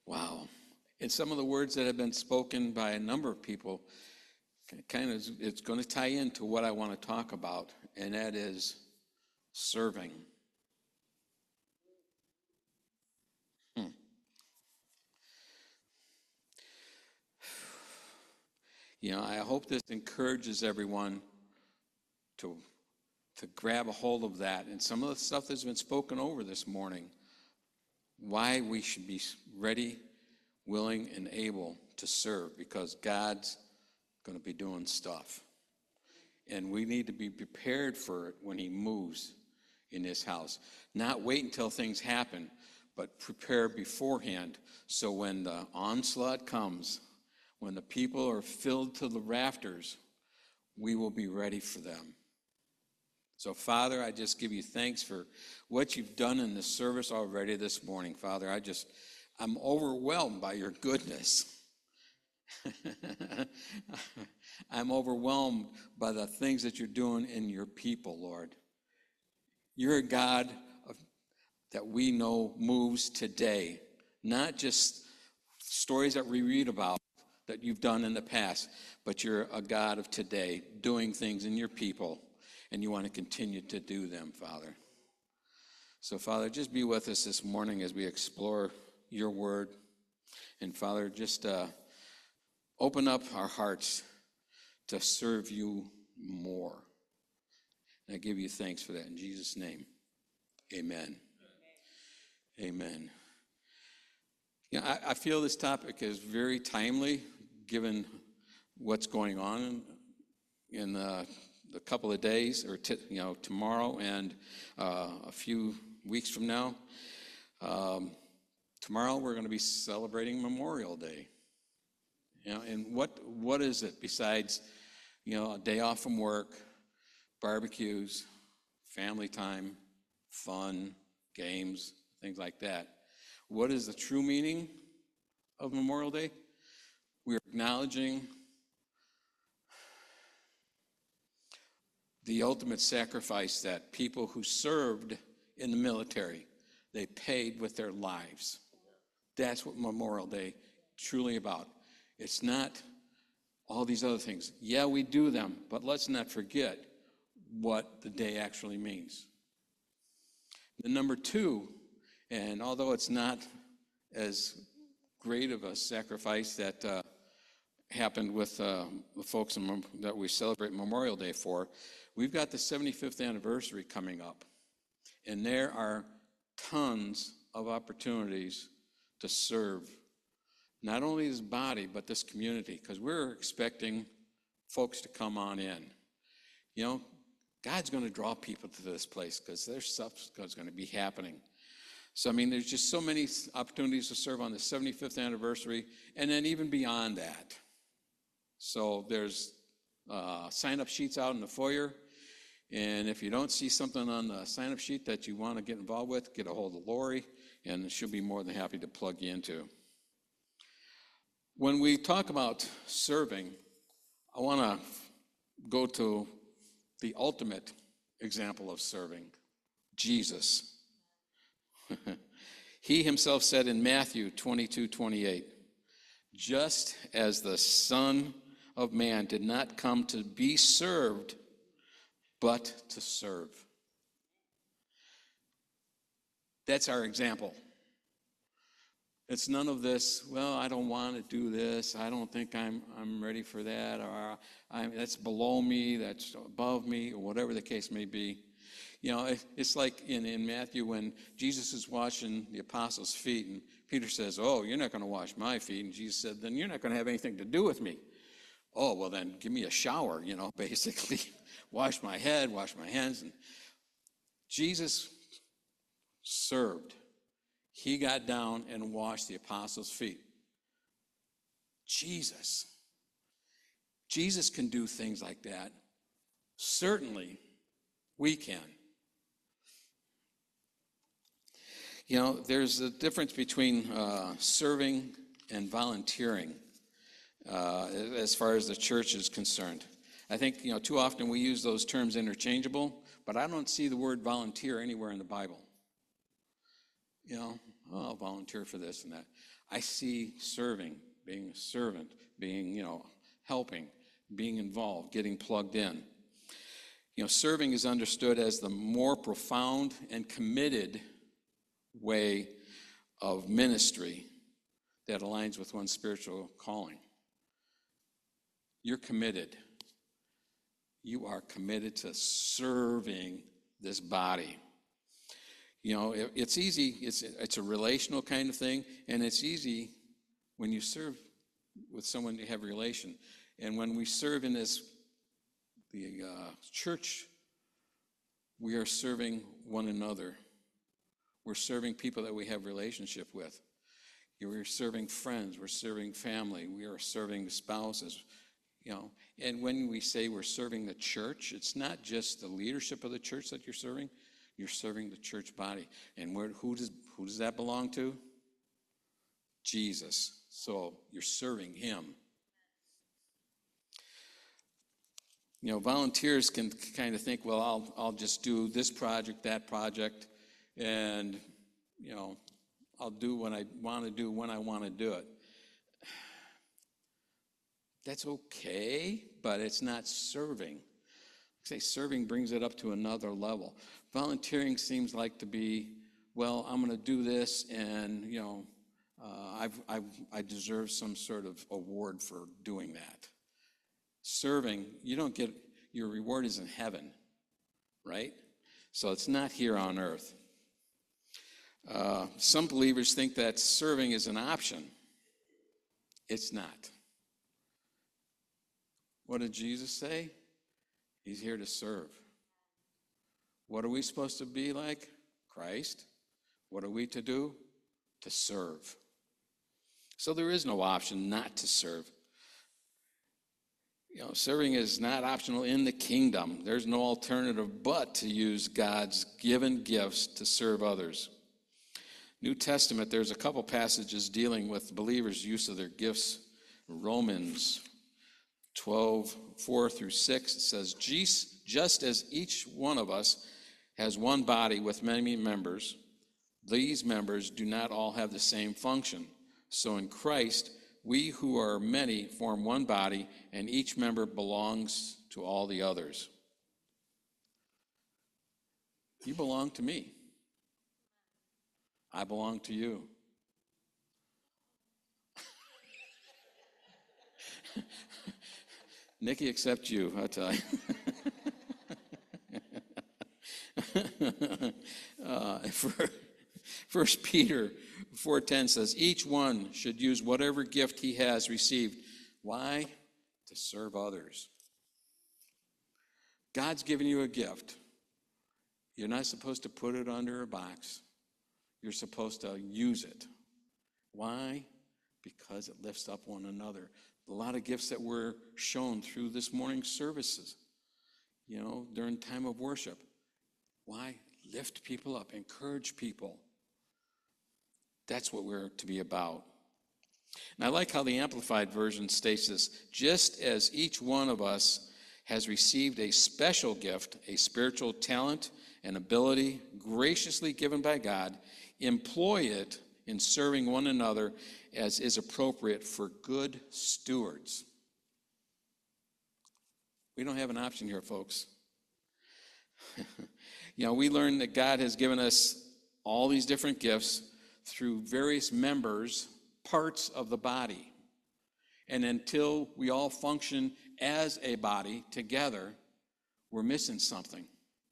Wow. And some of the words that have been spoken by a number of people, kind of, it's going to tie into what I want to talk about, and that is serving. I hope this encourages everyone to grab a hold of that. And some of the stuff that's been spoken over this morning, why we should be ready, willing, and able to serve, because God's going to be doing stuff. And we need to be prepared for it when he moves in this house. Not wait until things happen, but prepare beforehand, so when the onslaught comes, when the people are filled to the rafters, we will be ready for them. So, Father, I just give you thanks for what you've done in this service already this morning, Father. I'm overwhelmed by your goodness. I'm overwhelmed by the things that you're doing in your people, Lord. You're a God that we know moves today, not just stories that we read about that you've done in the past, but you're a God of today, doing things in your people, and you want to continue to do them, Father. So, Father, just be with us this morning as we explore your word. And, Father, just open up our hearts to serve you more. And I give you thanks for that in Jesus' name. Amen. Amen. I feel this topic is very timely given what's going on in the couple of days, or tomorrow and a few weeks from now. Tomorrow we're going to be celebrating Memorial Day. And what is it besides a day off from work, barbecues, family time, fun, games, things like that? What is the true meaning of Memorial Day? We're acknowledging the ultimate sacrifice that people who served in the military, they paid with their lives. That's what Memorial Day truly about. It's not all these other things. Yeah, we do them, but let's not forget what the day actually means. The number two, and although it's not as great of a sacrifice that happened with the folks that we celebrate Memorial Day for, we've got the 75th anniversary coming up. And there are tons of opportunities to serve, not only this body, but this community, because we're expecting folks to come on in. God's going to draw people to this place because there's stuff that's going to be happening. So, there's just so many opportunities to serve on the 75th anniversary, and then even beyond that. So there's sign-up sheets out in the foyer, and if you don't see something on the sign-up sheet that you want to get involved with, get a hold of Lori, and she'll be more than happy to plug you into. When we talk about serving, I want to go to the ultimate example of serving, Jesus. He himself said in Matthew 22:28, just as the Son of Man did not come to be served, but to serve. That's our example. It's none of this, well, I don't want to do this. I don't think I'm ready for that. Or that's below me, that's above me, or whatever the case may be. It's like in Matthew when Jesus is washing the apostles' feet, and Peter says, oh, you're not going to wash my feet. And Jesus said, then you're not going to have anything to do with me. Oh, well, then give me a shower, basically. Wash my head, wash my hands. And Jesus served. He got down and washed the apostles' feet. Jesus can do things like that. Certainly, we can. There's a difference between serving and volunteering as far as the church is concerned. I think, too often we use those terms interchangeable, but I don't see the word volunteer anywhere in the Bible. oh, I'll volunteer for this and that. I see serving, being a servant, being, helping, being involved, getting plugged in. Serving is understood as the more profound and committed way of ministry that aligns with one's spiritual calling. You're committed. You are committed to serving this body. It's easy. It's a relational kind of thing, and it's easy when you serve with someone you have a relation. And when we serve in the church, we are serving one another. We're serving people that we have relationship with. We're serving friends. We're serving family. We are serving spouses. And when we say we're serving the church, it's not just the leadership of the church that you're serving. You're serving the church body. And who does that belong to? Jesus. So you're serving him. Volunteers can kind of think, well, I'll just do this project, that project, and, I'll do what I want to do when I want to do it. That's okay, but it's not serving. Serving brings it up to another level. Volunteering seems like to be, well, I'm going to do this, and I deserve some sort of award for doing that. Serving, you don't get, your reward is in heaven, right? So it's not here on earth. Some believers think that serving is an option. It's not. What did Jesus say? He's here to serve. What are we supposed to be like? Christ. What are we to do? To serve. So there is no option not to serve. Serving is not optional in the kingdom. There's no alternative but to use God's given gifts to serve others. New Testament, there's a couple passages dealing with believers' use of their gifts. Romans 12:4-6, it says, just as each one of us has one body with many members, these members do not all have the same function. So in Christ, we who are many form one body, and each member belongs to all the others. You belong to me. I belong to you. Nikki, except you, I'll tell you. 1 Peter 4:10 says, each one should use whatever gift he has received. Why? To serve others. God's given you a gift. You're not supposed to put it under a box. You're supposed to use it. Why? Because it lifts up one another. A lot of gifts that were shown through this morning's services, during time of worship. Why? Lift people up, encourage people. That's what we're to be about. And I like how the Amplified Version states this: just as each one of us has received a special gift, a spiritual talent and ability graciously given by God, employ it in serving one another as is appropriate for good stewards. We don't have an option here, folks. We learn that God has given us all these different gifts through various members, parts of the body. And until we all function as a body together, we're missing something.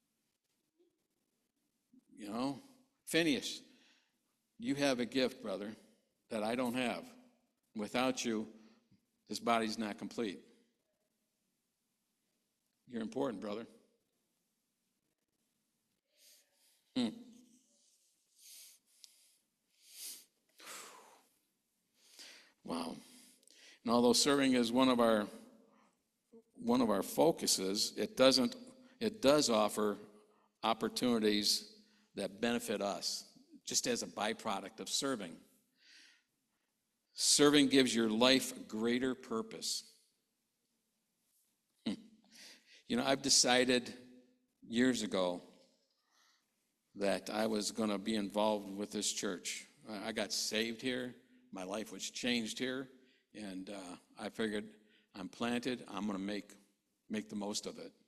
Phineas, you have a gift, brother, that I don't have. Without you, this body's not complete. You're important, brother. Wow. And although serving is one of our focuses, it does offer opportunities that benefit us, just as a byproduct of serving. Serving gives your life a greater purpose. I've decided years ago that I was going to be involved with this church. I got saved here. My life was changed here. And I figured I'm planted. I'm going to make the most of it.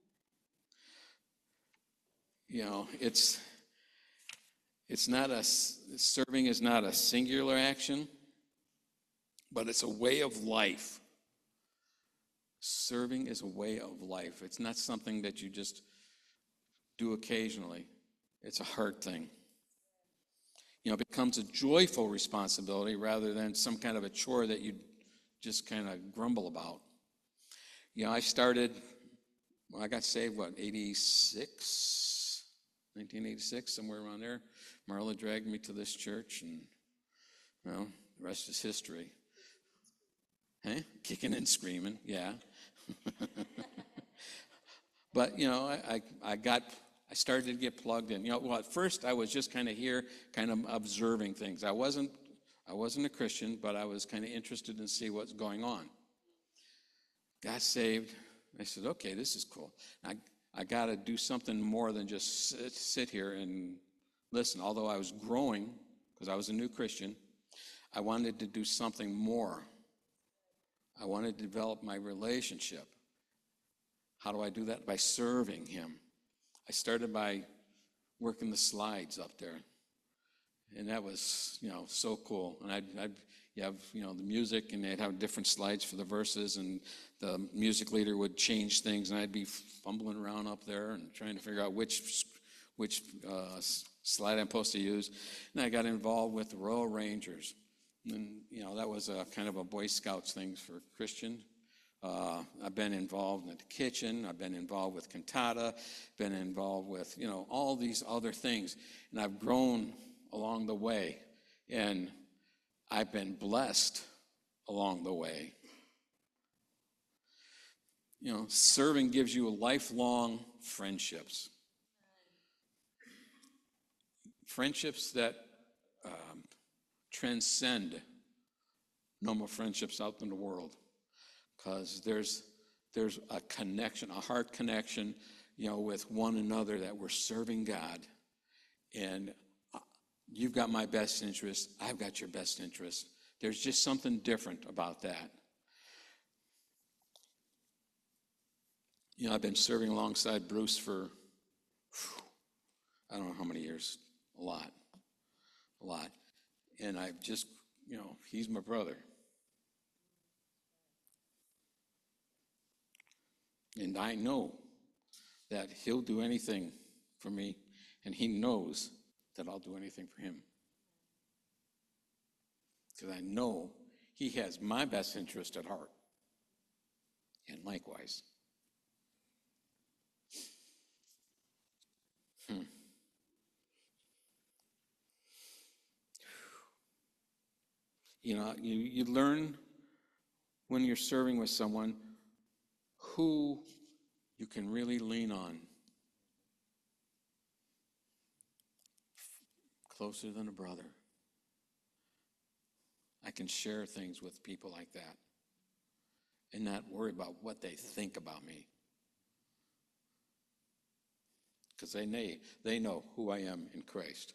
You know, serving is not a singular action, but it's a way of life. Serving is a way of life. It's not something that you just do occasionally. It's a heart thing. You know, it becomes a joyful responsibility rather than some kind of a chore that you just kind of grumble about. You know, I got saved, 1986, somewhere around there. Marla dragged me to this church, and, well, the rest is history. Hey, kicking and screaming, yeah. But, you know, I started to get plugged in. You know, well, at first I was just kind of here, kind of observing things. I wasn't a Christian, but I was kind of interested in see what's going on. Got saved. I said, okay, this is cool. I got to do something more than just sit here and listen. Although I was growing, because I was a new Christian, I wanted to do something more. I wanted to develop my relationship. How do I do that? By serving him. I started by working the slides up there. And that was, you know, so cool. And I'd have, you know, the music, and they'd have different slides for the verses, and the music leader would change things, and I'd be fumbling around up there and trying to figure out which slide I'm supposed to use. And I got involved with the Royal Rangers. And, you know, that was a kind of a Boy Scouts thing for Christian. I've been involved in the kitchen. I've been involved with cantata, been involved with, you know, all these other things. And I've grown along the way. And I've been blessed along the way. You know, serving gives you lifelong friendships. Friendships that transcend normal friendships out in the world. Because there's a connection, a heart connection, you know, with one another, that we're serving God. And you've got my best interest. I've got your best interest. There's just something different about that. You know, I've been serving alongside Bruce for, I don't know how many years. A lot. And I've just, you know, he's my brother. And I know that he'll do anything for me, and he knows that I'll do anything for him. Because I know he has my best interest at heart. And likewise. You know, you learn when you're serving with someone who you can really lean on. Closer than a brother. I can share things with people like that and not worry about what they think about me. Because they know who I am in Christ.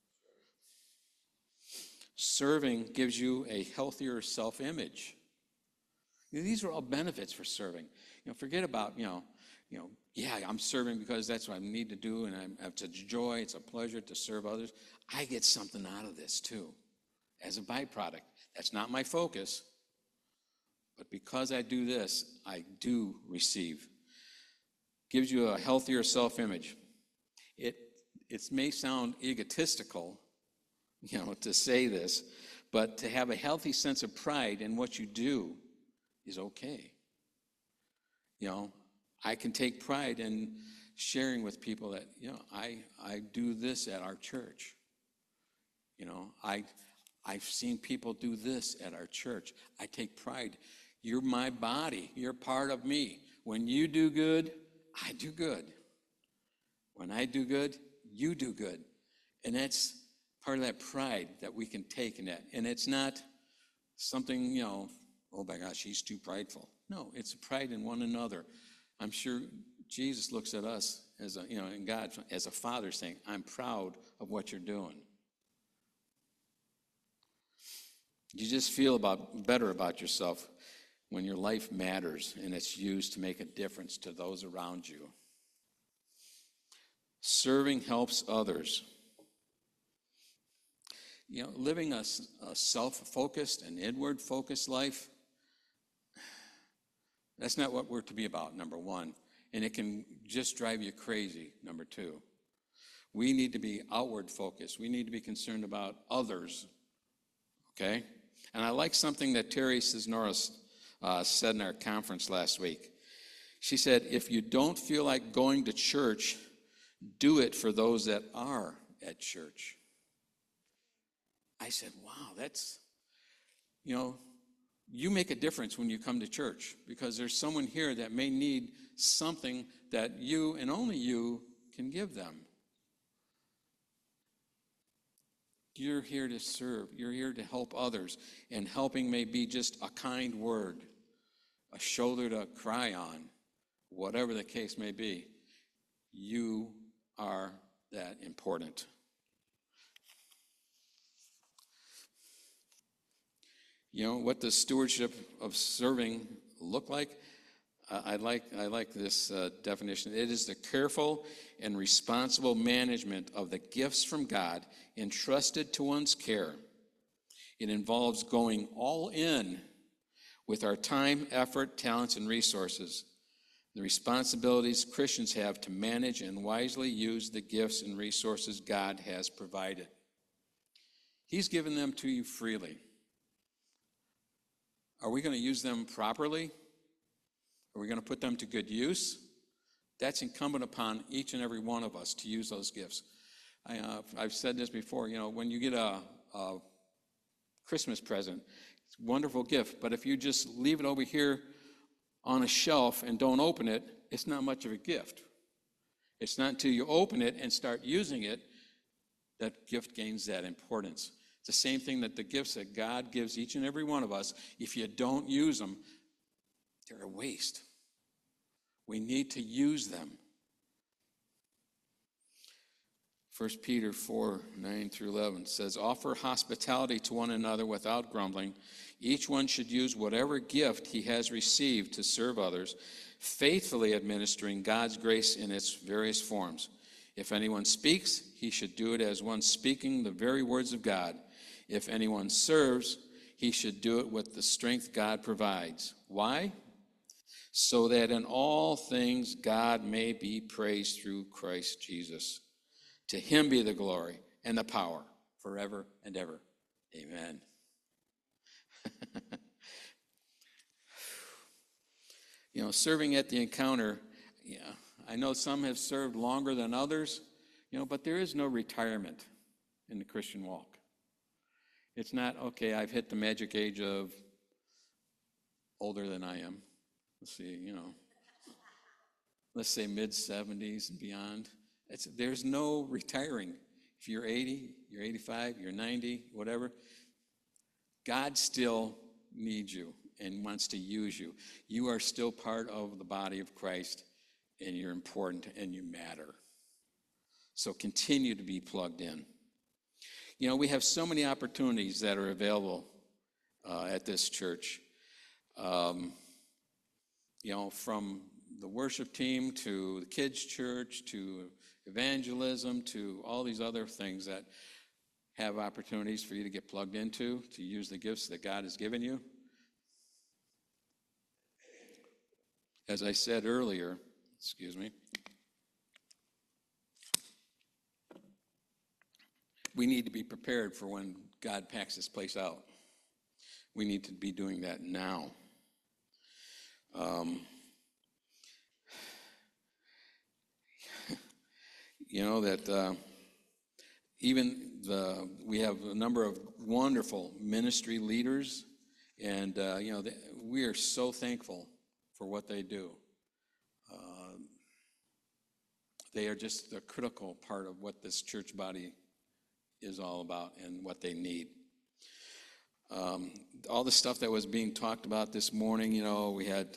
Serving gives you a healthier self-image. You know, these are all benefits for serving. You know, forget about, yeah, I'm serving because that's what I need to do, and it's a joy, it's a pleasure to serve others. I get something out of this too, as a byproduct. That's not my focus, but because I do this, I do receive. Gives you a healthier self-image. It may sound egotistical, you know, to say this, but to have a healthy sense of pride in what you do is okay. You know, I can take pride in sharing with people that, you know, I do this at our church. You know, I've seen people do this at our church. I take pride. You're my body. You're part of me. When you do good, I do good. When I do good, you do good. And that's part of that pride that we can take in that. And it's not something, you know, oh my gosh, he's too prideful. No, it's a pride in one another. I'm sure Jesus looks at us as a, you know, and God as a father saying, I'm proud of what you're doing. You just feel better about yourself when your life matters and it's used to make a difference to those around you. Serving helps others. Living a self-focused and inward-focused life, that's not what we're to be about, number one. And it can just drive you crazy, number two. We need to be outward-focused. We need to be concerned about others, okay? And I like something that Terry Cisneros said in our conference last week. She said, if you don't feel like going to church, do it for those that are at church. I said, wow, that's, you make a difference when you come to church because there's someone here that may need something that you and only you can give them. You're here to serve. You're here to help others. And helping may be just a kind word, a shoulder to cry on, whatever the case may be. You are that important. What does stewardship of serving look like? I like this definition. It is the careful and responsible management of the gifts from God entrusted to one's care. It involves going all in with our time, effort, talents, and resources. The responsibilities Christians have to manage and wisely use the gifts and resources God has provided. He's given them to you freely. Are we going to use them properly? Are we going to put them to good use? That's incumbent upon each and every one of us to use those gifts. I've said this before, when you get a Christmas present, it's a wonderful gift, but if you just leave it over here on a shelf and don't open it, it's not much of a gift. It's not until you open it and start using it that gift gains that importance. It's the same thing that the gifts that God gives each and every one of us, if you don't use them, they're a waste. We need to use them. 1 Peter 4, 9 through 11 says, offer hospitality to one another without grumbling. Each one should use whatever gift he has received to serve others, faithfully administering God's grace in its various forms. If anyone speaks, he should do it as one speaking the very words of God. If anyone serves, he should do it with the strength God provides. Why? So that in all things God may be praised through Christ Jesus. To him be the glory and the power forever and ever. Amen. Serving at the encounter, I know some have served longer than others, but there is no retirement in the Christian walk. It's not, okay, I've hit the magic age of older than I am. Let's see, let's say mid-70s and beyond. There's no retiring. If you're 80, you're 85, you're 90, whatever, God still needs you and wants to use you. You are still part of the body of Christ, and you're important and you matter. So continue to be plugged in. We have so many opportunities that are available at this church. From the worship team to the kids' church to evangelism to all these other things that have opportunities for you to get plugged into, to use the gifts that God has given you. As I said earlier, we need to be prepared for when God packs this place out. We need to be doing that now. We have a number of wonderful ministry leaders, and we are so thankful for what they do. They are just the critical part of what this church body is all about and what they need. All the stuff that was being talked about this morning, we had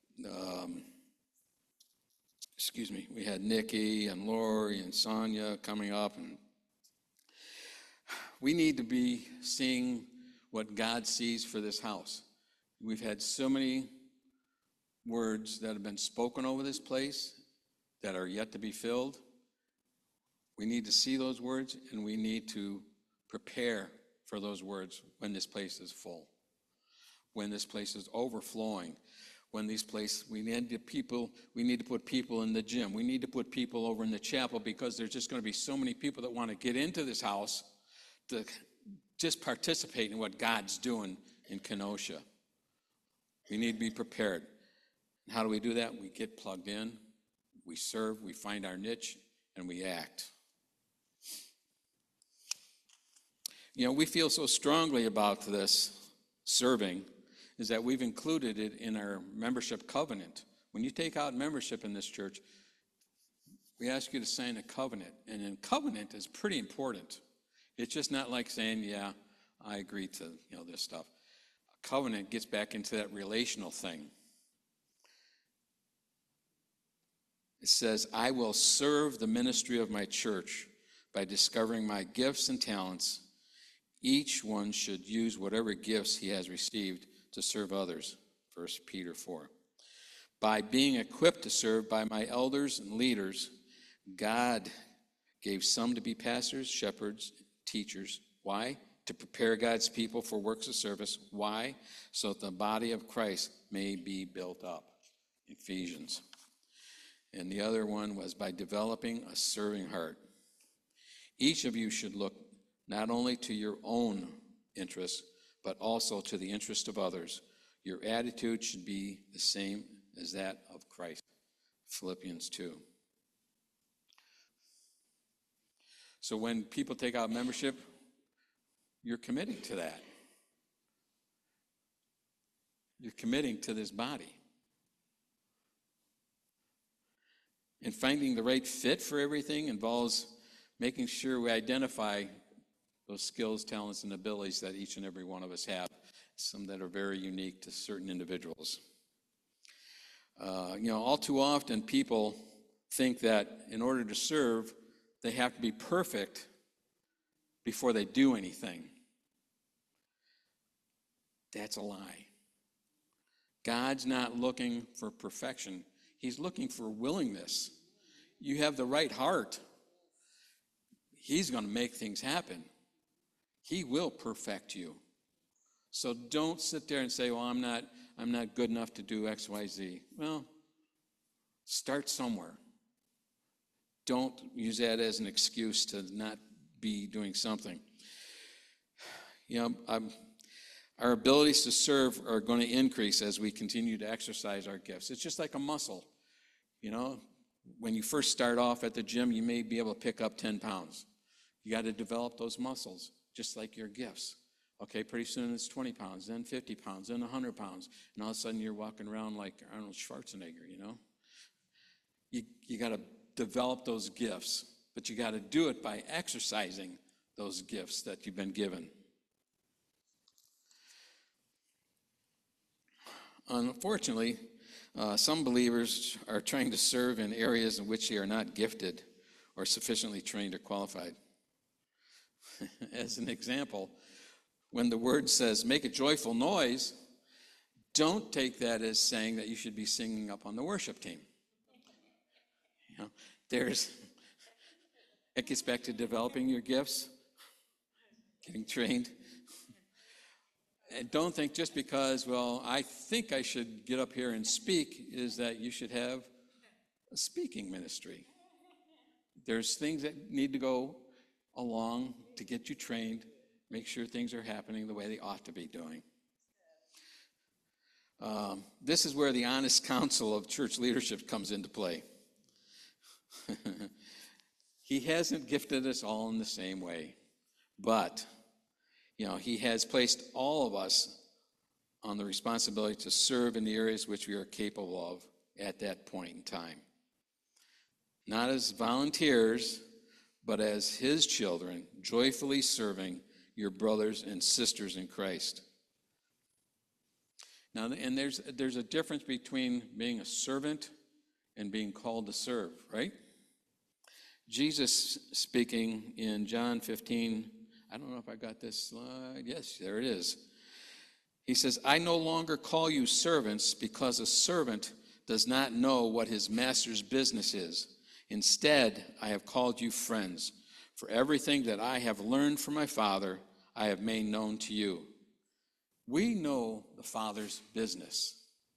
we had Nikki and Lori and Sonia coming up, and we need to be seeing what God sees for this house. We've had so many words that have been spoken over this place that are yet to be filled. We need to see those words, and we need to prepare for those words when this place is full, when this place is overflowing, when these places, we need to put people in the gym. We need to put people over in the chapel, because there's just going to be so many people that want to get into this house to just participate in what God's doing in Kenosha. We need to be prepared. And how do we do that? We get plugged in, we serve, we find our niche, and we act. You know, we feel so strongly about this serving is that we've included it in our membership covenant. When you take out membership in this church, we ask you to sign a covenant. And a covenant is pretty important. It's just not like saying, yeah, I agree to this stuff. A covenant gets back into that relational thing. It says, I will serve the ministry of my church by discovering my gifts and talents. Each one should use whatever gifts he has received to serve others. 1 Peter 4. By being equipped to serve by my elders and leaders, God gave some to be pastors, shepherds, teachers. Why? To prepare God's people for works of service. Why? So that the body of Christ may be built up. Ephesians. And the other one was by developing a serving heart. Each of you should look not only to your own interests, but also to the interest of others. Your attitude should be the same as that of Christ. Philippians 2. So when people take out membership, you're committing to that. You're committing to this body. And finding the right fit for everything involves making sure we identify those skills, talents, and abilities that each and every one of us have, some that are very unique to certain individuals. All too often people think that in order to serve, they have to be perfect before they do anything. That's a lie. God's not looking for perfection. He's looking for willingness. You have the right heart. He's going to make things happen. He will perfect you. So don't sit there and say, well, I'm not good enough to do X, Y, Z. Well, start somewhere. Don't use that as an excuse to not be doing something. Our abilities to serve are going to increase as we continue to exercise our gifts. It's just like a muscle. When you first start off at the gym, you may be able to pick up 10 pounds. You got to develop those muscles, just like your gifts. Okay, pretty soon it's 20 pounds, then 50 pounds, then 100 pounds. And all of a sudden you're walking around like Arnold Schwarzenegger, You got to develop those gifts, but you got to do it by exercising those gifts that you've been given. Unfortunately, some believers are trying to serve in areas in which they are not gifted or sufficiently trained or qualified. As an example, when the word says, make a joyful noise, don't take that as saying that you should be singing up on the worship team. It gets back to developing your gifts, getting trained. And don't think just because, I think I should get up here and speak, is that you should have a speaking ministry. There's things that need to go along to get you trained, make sure things are happening the way they ought to be doing. This is where the honest counsel of church leadership comes into play. He hasn't gifted us all in the same way, but he has placed all of us on the responsibility to serve in the areas which we are capable of at that point in time. Not as volunteers, but as his children, joyfully serving your brothers and sisters in Christ. Now, and there's a difference between being a servant and being called to serve, right? Jesus speaking in John 15, I don't know if I got this slide. Yes, there it is. He says, I no longer call you servants because a servant does not know what his master's business is. Instead, I have called you friends. For everything that I have learned from my Father, I have made known to you. We know the Father's business.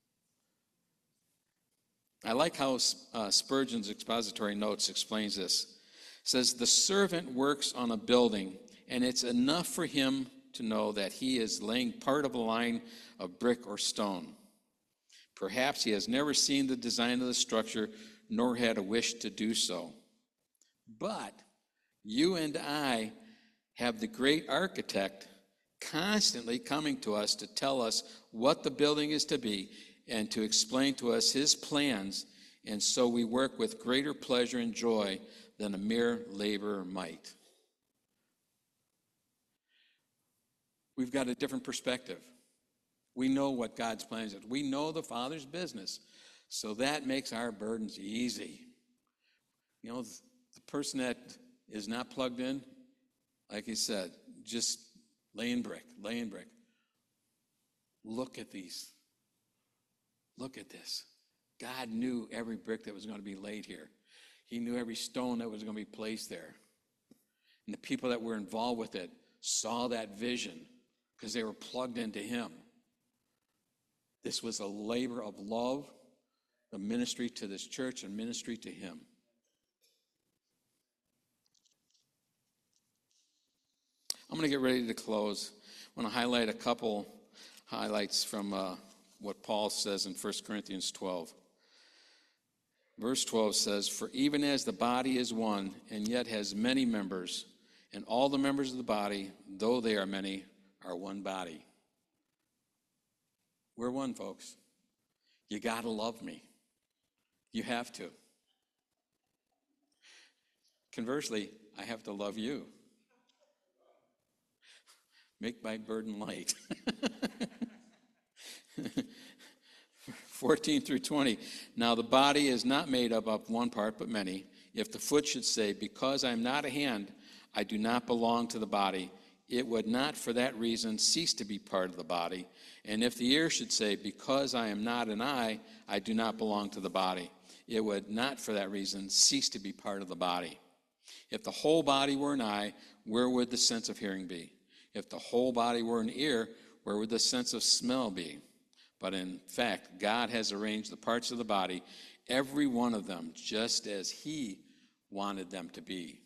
I like how Spurgeon's expository notes explains this. It says, the servant works on a building, and it's enough for him to know that he is laying part of a line of brick or stone. Perhaps he has never seen the design of the structure, nor had a wish to do so. But you and I have the great architect constantly coming to us to tell us what the building is to be and to explain to us his plans, and so we work with greater pleasure and joy than a mere laborer might. We've got a different perspective. We know what God's plans are. We know the Father's business, so that makes our burdens easy. You know, the person that is not plugged in, like he said, just laying brick. Look at these. Look at this. God knew every brick that was going to be laid here. He knew every stone that was going to be placed there. And the people that were involved with it saw that vision because they were plugged into him. This was a labor of love, a ministry to this church, and ministry to him. I'm going to get ready to close. I want to highlight a couple highlights from what Paul says in 1 Corinthians 12. Verse 12 says, for even as the body is one and yet has many members, and all the members of the body, though they are many, are one body. We're one, folks. You got to love me. You have to. Conversely, I have to love you. Make my burden light. 14 through 20. Now the body is not made up of one part, but many. If the foot should say, because I am not a hand, I do not belong to the body, it would not for that reason cease to be part of the body. And if the ear should say, because I am not an eye, I do not belong to the body, it would not for that reason cease to be part of the body. If the whole body were an eye, where would the sense of hearing be? If the whole body were an ear, where would the sense of smell be? But in fact, God has arranged the parts of the body, every one of them, just as he wanted them to be.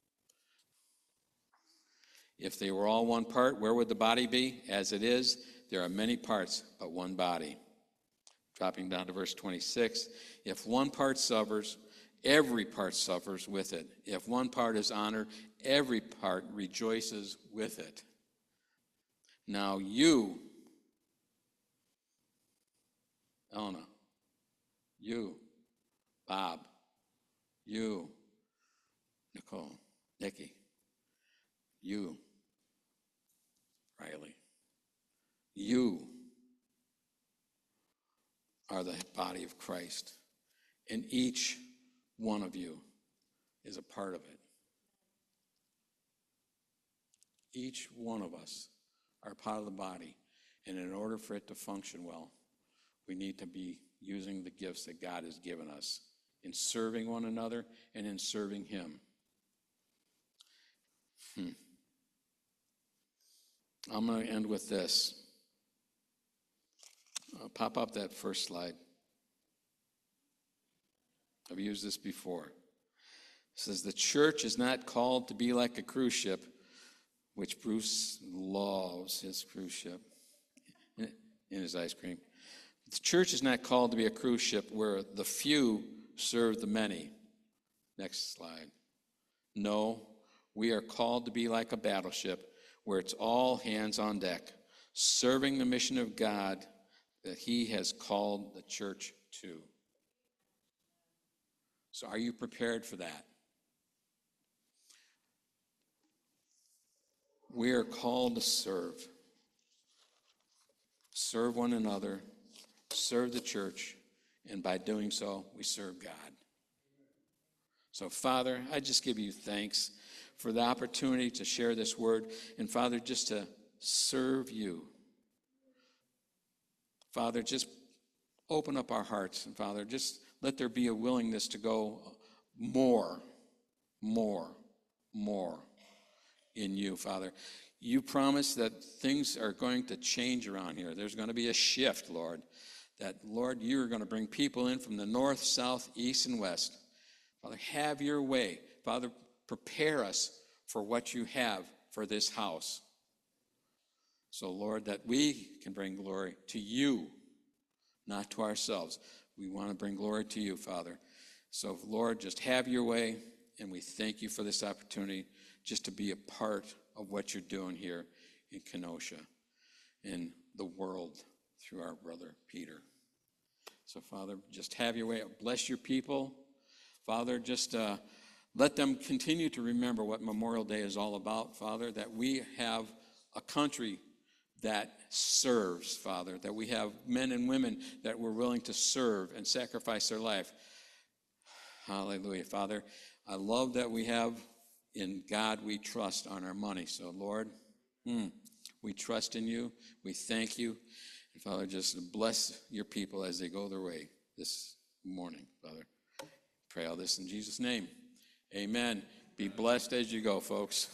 If they were all one part, where would the body be? As it is, there are many parts, but one body. Dropping down to verse 26, if one part suffers, every part suffers with it. If one part is honored, every part rejoices with it. Now you, Elna, you, Bob, you, Nicole, Nikki, you, Riley, you are the body of Christ, and each one of you is a part of it. Each one of us are part of the body, and in order for it to function well, we need to be using the gifts that God has given us in serving one another and in serving him. I'm going to end with this. Pop up that first slide. I've used this before. It says, the church is not called to be like a cruise ship, which Bruce loves his cruise ship in his ice cream. The church is not called to be a cruise ship where the few serve the many. Next slide. No, we are called to be like a battleship where it's all hands on deck, serving the mission of God that he has called the church to. So are you prepared for that? We are called to serve. Serve one another, serve the church, and by doing so, we serve God. So, Father, I just give you thanks for the opportunity to share this word, and Father, just to serve you. Father, just open up our hearts, and Father, just let there be a willingness to go more in you, Father. You promise that things are going to change around here. There's going to be a shift, Lord. That, Lord, you're going to bring people in from the north, south, east, and west. Father, have your way. Father, prepare us for what you have for this house. So, Lord, that we can bring glory to you, not to ourselves. We want to bring glory to you, Father. So, Lord, just have your way, and we thank you for this opportunity just to be a part of what you're doing here in Kenosha, in the world, through our brother Peter. So, Father, just have your way. Bless your people. Father, just let them continue to remember what Memorial Day is all about, Father, that we have a country that serves, Father, that we have men and women that were willing to serve and sacrifice their life. Hallelujah, Father. I love that we have in God we trust on our money. So, Lord, we trust in you. We thank you. And, Father, just bless your people as they go their way this morning, Father. Pray all this in Jesus' name. Amen. Be blessed as you go, folks.